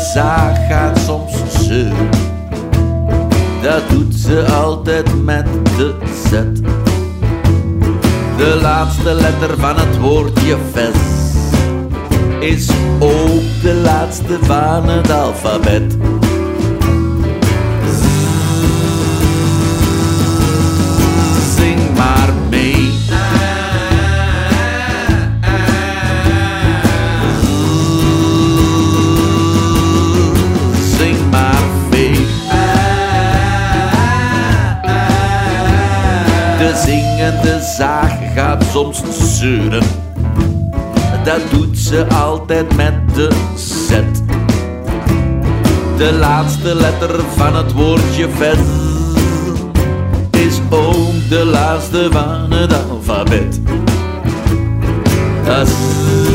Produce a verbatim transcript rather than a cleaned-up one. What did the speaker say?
zaag gaat soms zeuren. Dat doet ze altijd met de Z. De laatste letter van het woordje ves is ook de laatste van het alfabet. Zing maar mee. Zing maar vee. De zingende zaag gaat soms zeuren. Dat doet ze altijd met de Z. De laatste letter van het woordje ves is ook de laatste van het alfabet. Dat